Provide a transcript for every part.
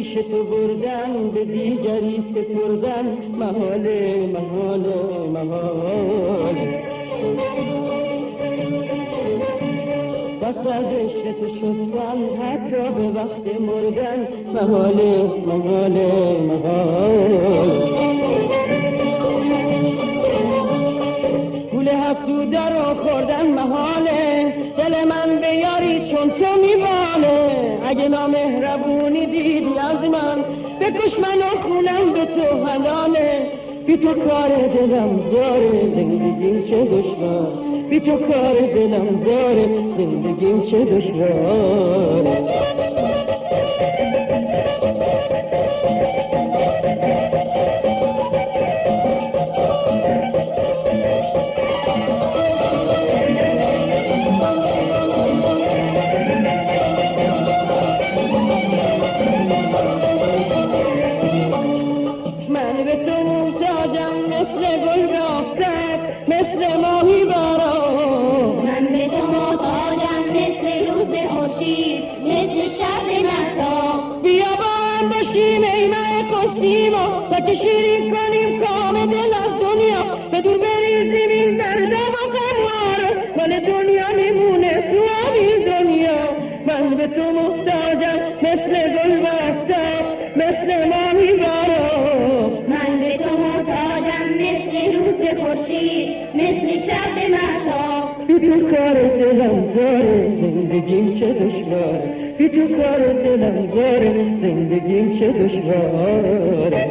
پیش تو بردن به دیگری سپردن محاله محاله محاله. بس از عشق تو شستن حتی به وقت مردن محاله محاله محاله. پول حسوده رو خوردن محاله، دل من به یاری چون تو میباله. اگه نامهربونی دیدی از من بکش منو خونم به تو حلاله. بی تو کار دلم زاره زندگیم چه دشوار، بی تو کار دلم زاره زندگیم چه دشواره. من به تو محتاجم مثل گل به آفتاب، مثل ماهی برام. من به تو محتاجم مثل روز به خورشید، مثل شب به مهتاب. بیا با هم باشیم ای مه قسیما، تا که شیرین کنیم کام دل از دنیا. به دور بریزیم این درد و غم‌ها رو، مال دنیا میمونه تو همین دنیا. من به تو محتاجم مثل گل به آفتاب، مثل ماهی برام. من به تو محتاجم مثل روز به خورشید، مثل شب به مهتاب. بی تو کار دلم زاره زندگیم چه دشواره، بی تو کار دلم زاره زندگیم چه دشواره.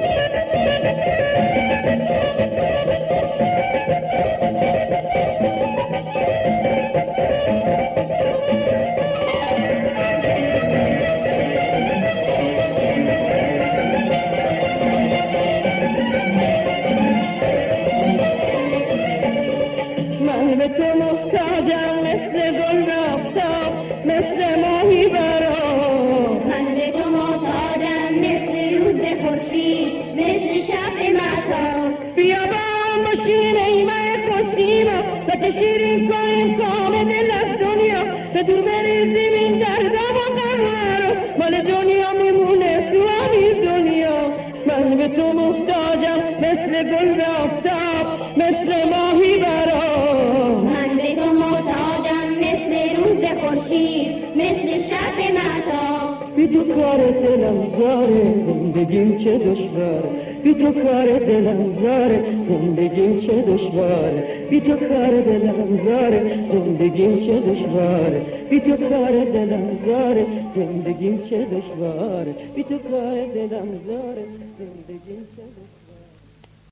من به تو محتاجم مثل گل به آفتاب، مثل ماهی برام. من به تو محتاجم مثل روز به خورشید، مثل شب به مهتاب. بیا با هم باشیم ای مه قسیما، تا که شیرین کنیم کام دل از دنیا. به دور بریزیم این درد و غم‌ها رو، مال دنیا میمونه تو همین دنیا. من به تو محتاجم مثل گل به آفتاب، مثل ماهی برام. من به تو محتاجم مثل روز به خورشید، مثل شب به مهتاب. بی تو کار دلم زاره زندگیم چه دشواره، بی تو کار دلم زاره زندگیم چه دشواره. بی تو کار دلم زاره زندگیم چه دشواره، بی تو کار دلم زاره زندگیم چه دشواره. بی تو کار دلم زاره زندگیم چه دشواره.